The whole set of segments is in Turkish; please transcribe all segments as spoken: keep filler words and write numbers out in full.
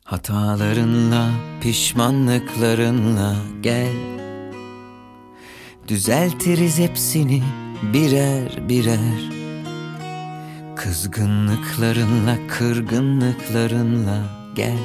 Hatalarınla, pişmanlıklarınla gel. Düzeltiriz hepsini birer birer. Kızgınlıklarınla, kırgınlıklarınla gel.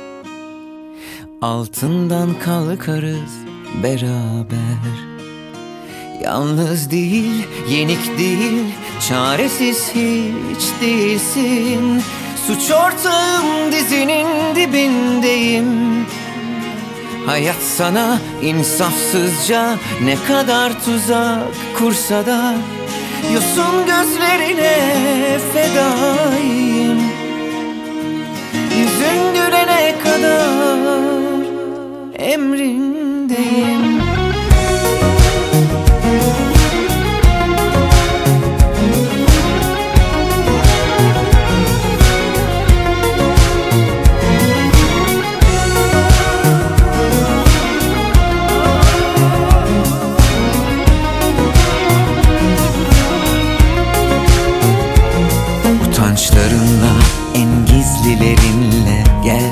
Altından kalkarız beraber. Yalnız değil, yenik değil, çaresiz hiç değilsin. Suç ortağım, dizinin dibindeyim. Hayat sana insafsızca ne kadar tuzak kursa da yosun gözlerine fedayım. Yüzün gülene kadar emrindeyim. Utançlarınla, en gizlilerinle gel.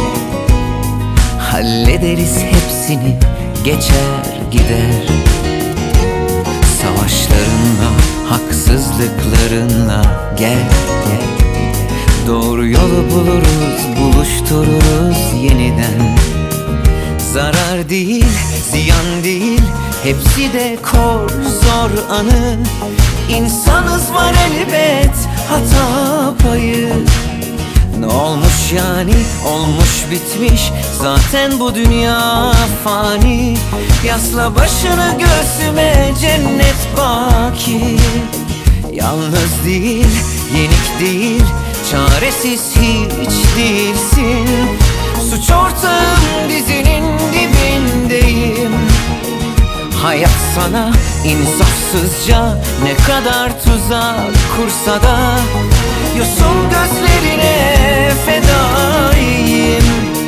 Hallederiz hepsini, geçer gider. Savaşlarınla, haksızlıklarınla gel. Doğru yolu buluruz, buluştururuz yeniden. Zarar değil, ziyan değil, hepsi de kor zor anı. İnsanız var elbet hata payı. Ne olmuş yani, olmuş bitmiş, zaten bu dünya fani. Yasla başını göğsüme, cennet baki. Yalnız değil, yenik değil, çaresiz hiç değilsin. Suç ortağım, dizinin dibindeyim. Hayat sana insafsızca ne kadar tuzak kursa da yosun gözlerine fedayım.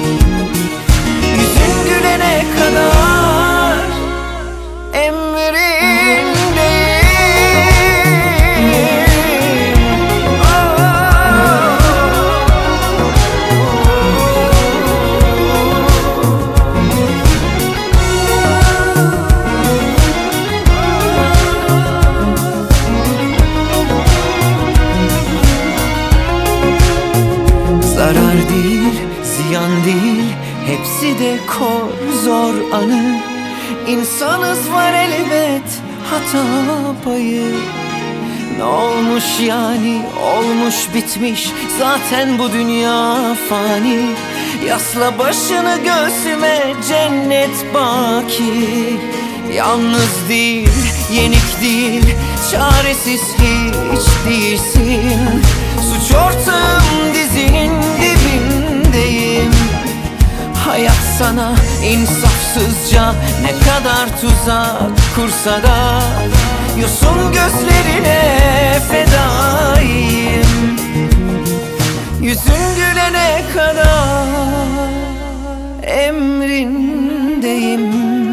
Yüzün gülene kadar emrindeyim. Zarar değil, ziyan değil, hepsi de kor zor anı. İnsanız var elbet hata payı. Ne olmuş yani, olmuş bitmiş, zaten bu dünya fani. Yasla başını göğsüme, cennet baki. Yalnız değil, yenik değil, çaresiz hiç değilsin. Suç ortağım, dizinin dibindeyim. Hayat sana insafsızca ne kadar tuzak kursa da yosun gözlerine fedayım. Yüzün gülene kadar emrindeyim.